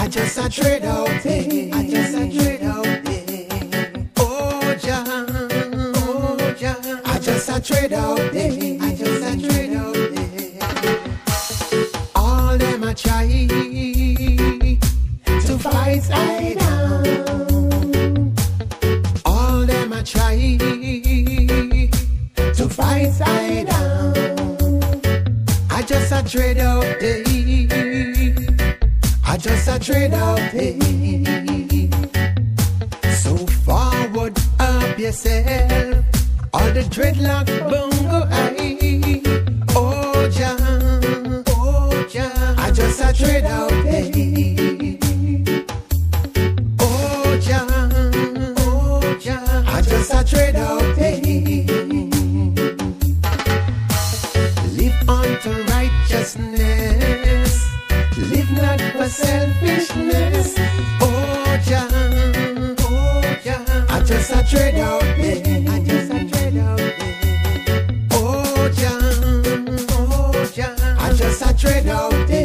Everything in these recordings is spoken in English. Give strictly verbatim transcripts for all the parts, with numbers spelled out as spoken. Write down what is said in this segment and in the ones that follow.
just a trade out there. I just a trade out there. Oh Jah, oh Jah, I just a trade out there. I just a trade out there. All them a try to fight I down. All them a try to fight I down. I just a trade out there. I just a trade out there. So forward up yourself, all the dreadlock bongo I. Oh Jah, oh Jah, I just a trade out there. Oh Jah, oh Jah, I just a trade out there. Live unto righteousness, live not for selfishness. Oh Jah, oh Jah, I just a trade out there. I just a trade out there. Oh Jah, oh Jah, I just a trade out there.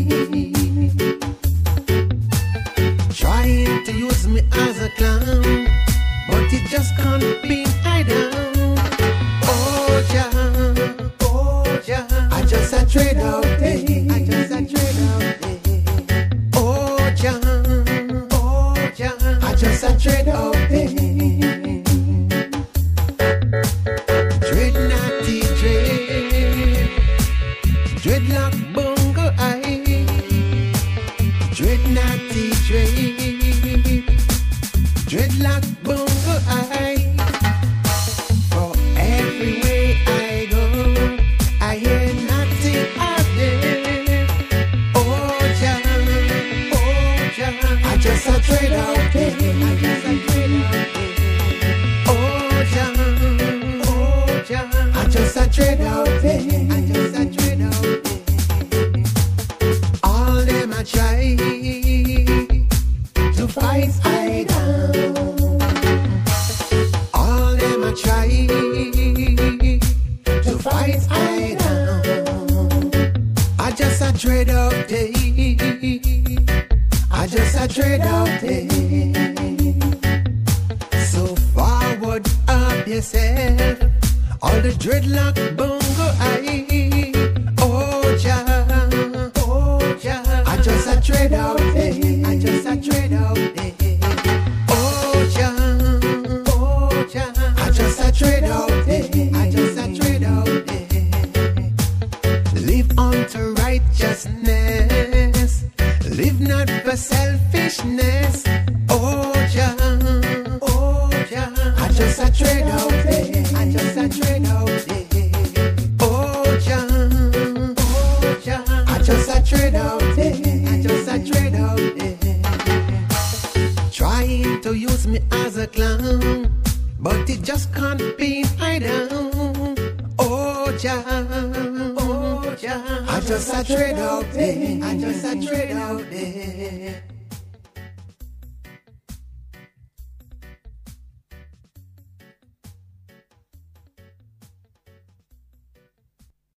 Trying to use me as a clown, but it just can't be hidden. Oh Jah, oh Jah, I just a trade out there. I just a trade out there. Oh Jah, oh Jah, I just a trade out there. Dread natty dread, dreadlock bongo I. Dread natty dread, dreadlock bongo I. For every way I go, I hear nothing out there. Oh Jah, oh Jah, I just a trade out there. I just a trade out there. Oh Jah, oh Jah, I just a trade out there. I just a trade out there. All them a try to fight I down. All them a try to fight I down. I just a trade out there. I just a trade out there. So forward up yourself, all the dreadlock bongo I. Oh Jah, oh Jah, I just a trade out there. I just a trade out there. Oh Jah, oh Jah, I just a trade out there. I just a trade out there. Live unto righteousness, live not for selfishness. Oh Jah, oh Jah, I just a trade out there. I just a trade out there. Oh Jah, oh Jah, I just a trade out there. I just a trade out there. Trying to use me as a clown, but it just can't be hidden. Oh Jah, oh Jah, I just a trade out there. I just a trade out there.